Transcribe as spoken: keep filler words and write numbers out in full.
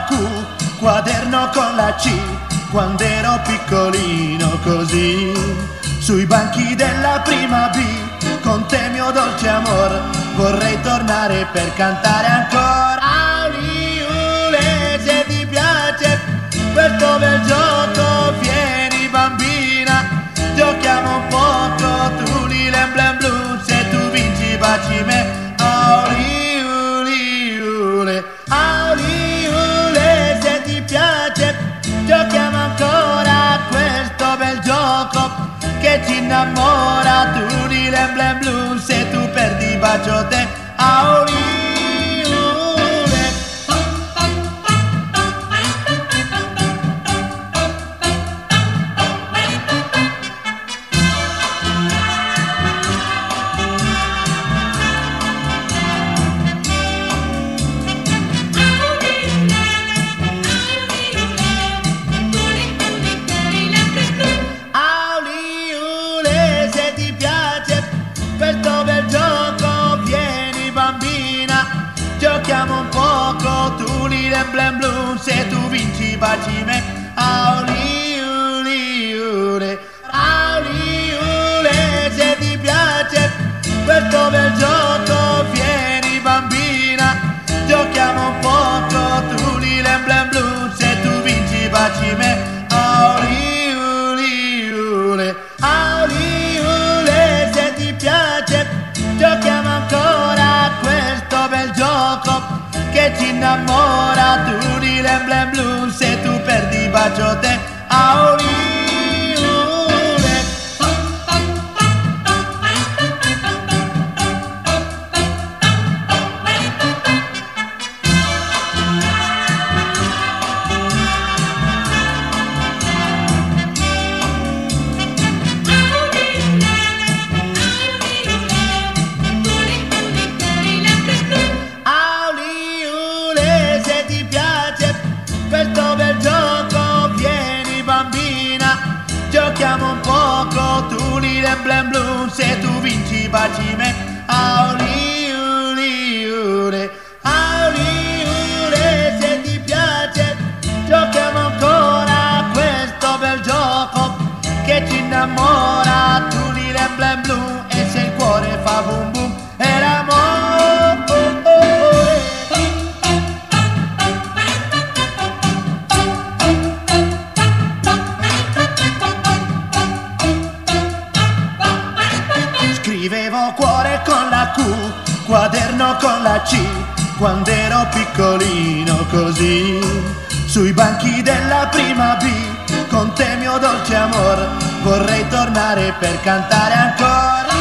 la Q, quaderno con la C, quando ero piccolino così. Sui banchi della prima B, con te mio dolce amor, vorrei tornare per cantare ancora. Auliule, se ti piace questo bel gioco, vieni bambina, giochiamo un poco, tu lilem blem blu, se tu vinci baci me. Auliule, auliule, se ti piace giochiamo ancora questo bel gioco che ci innamora, tu lilem blem blu, se tu perdi bacio te. Auliule. Giochiamo un poco, tu lilem blem blu, se tu vinci baci me. Auliule, auliule, se ti piace questo bel gioco, vieni bambina, giochiamo un poco, tu lilem blem blu, se tu vinci baci me. Auliule, auliule, se ti piace giochiamo ancora questo bel gioco che ci innamora, tu lilem blem blu, se tu perdi bacio te. Auliule. Giochiamo un poco, tu lilem blem blu, se tu vinci baci me. Auliule, auliule, se ti piace giochiamo ancora questo bel gioco che ci innamora, tu lilem blem blu, e se il cuore fa boom boom e l'amore. Scrivevo cuore con la Q, quaderno con la C, quando ero piccolino così. Sui banchi della prima B, con te mio dolce amor, vorrei tornare per cantare ancora.